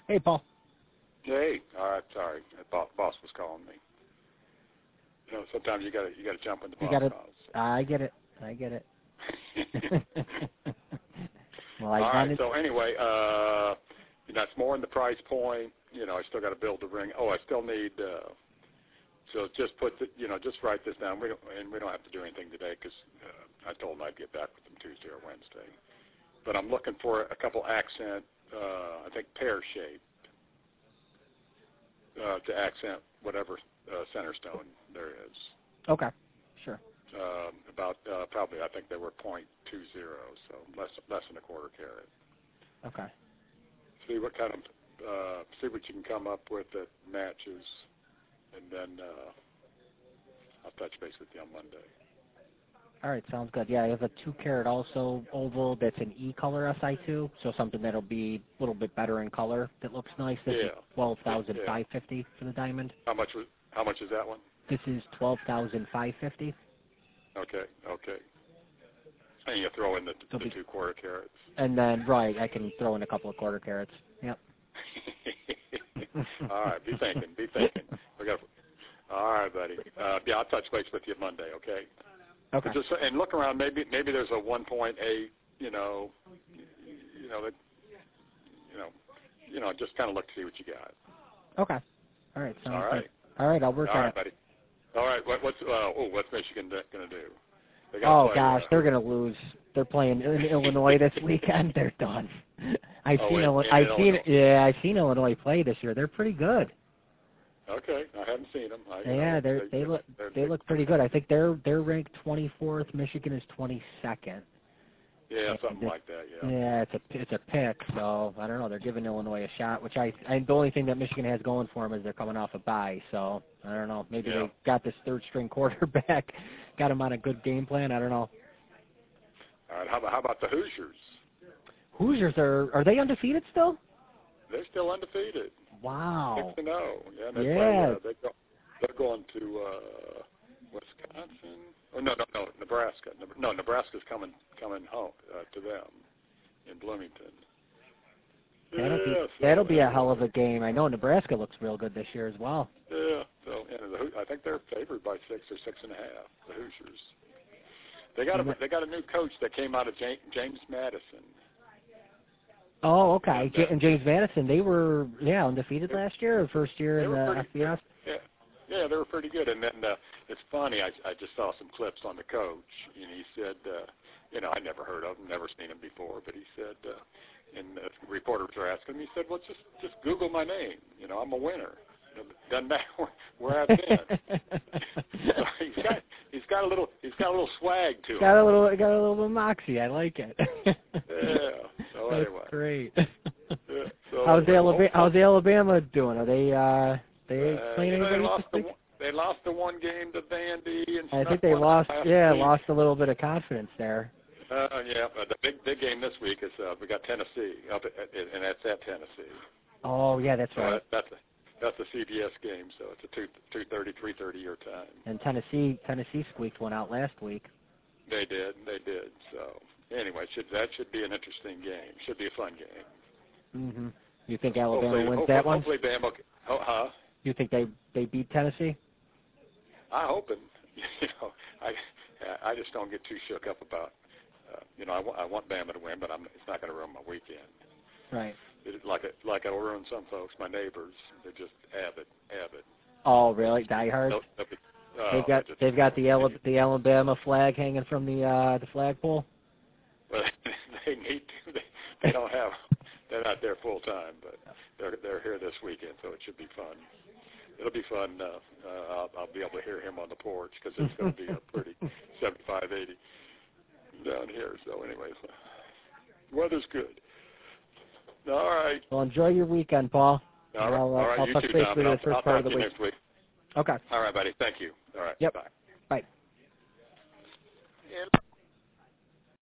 Hey, Paul. Hey, all right, sorry. Boss was calling me. You know, sometimes you gotta jump in the boss calls. I get it. Well, all right. So anyway, you know, it's more in the price point. You know, I still got to build the ring. Oh, I still need. So just just write this down. We don't have to do anything today because I told them I'd get back with them Tuesday or Wednesday. But I'm looking for a couple accent, I think pear shape, to accent whatever center stone there is. Okay, sure. About probably I think they were .20, so less than a quarter carat. Okay. See what kind of see what you can come up with that matches, and then I'll touch base with you on Monday. All right, sounds good. Yeah, I have a 2-carat also oval that's an E-color SI2, so something that'll be a little bit better in color that looks nice. This is $12,550 for the diamond. How much is that one? This is $12,550. Okay. And you throw in the 2 quarter carats. And then I can throw in a couple of quarter carats. Yep. All right, be thinking. All right, buddy. I'll touch base with you Monday. Okay. Okay. And look around. Maybe there's a 1.8. Just kind of look to see what you got. Okay. All right. Sounds all right. Good. All right. I'll work on it. All right, buddy. All right. What's Michigan going to do? They're going to lose. They're playing in Illinois this weekend. They're done. I've seen Illinois play this year. They're pretty good. Okay, I haven't seen them. They look pretty good. I think they're ranked 24th. Michigan is 22nd. Yeah, something like that. Yeah. Yeah, it's a pick. So I don't know. They're giving Illinois a shot, which the only thing that Michigan has going for them is they're coming off a bye. So I don't know. Maybe they got this third-string quarterback, got him on a good game plan. I don't know. All right. How about the Hoosiers? Hoosiers are they undefeated still? They're still undefeated. Wow. 6-0. Yeah. They're going to Wisconsin. Oh no, Nebraska. No, Nebraska's coming home to them in Bloomington. That'll be a hell of a game. I know Nebraska looks real good this year as well. Yeah. So I think they're favored by 6 or 6.5. The Hoosiers. They got a new coach that came out of James Madison. Oh, okay. And James Madison, they were undefeated last year, or first year in the FBS. Yeah, they were pretty good. And then it's funny. I just saw some clips on the coach, and he said, I never heard of him, never seen him before, but he said, and the reporters were asking him, he said, well, just Google my name. I'm a winner. Doesn't matter where I've been. So he's got a little swag to him. Got a little bit of moxie. I like it. Yeah. So That's anyway. Great. Yeah, so how's Alabama doing? Are they playing anybody this week? They lost the one game to Vandy, and I think they lost a little bit of confidence there. The big game this week is we got Tennessee and that's at Tennessee. Oh yeah, that's right. That's a CBS game, so it's a 2:30, 3:30 your time. And Tennessee squeaked one out last week. They did. So anyway, that should be an interesting game. Should be a fun game. Mhm. You think Alabama wins that one? Hopefully Bama. Huh? You think they beat Tennessee? I hope it. I just don't get too shook up about. I want Bama to win, but it's not going to ruin my weekend. Right. Like it'll ruin some folks. My neighbors, they're just avid. Oh, really? Diehard? They've got the Alabama flag hanging from the flagpole. Well, they need to. They don't have. They're not there full time, but they're here this weekend, so it should be fun. It'll be fun. I'll be able to hear him on the porch because it's going to be a pretty 75, 80 down here. So anyway, weather's good. All right. Well, enjoy your weekend, Paul. All right. I'll touch base with you the first part of the week. Next week. Okay. All right, buddy. Thank you. All right. Yep. Bye. Bye.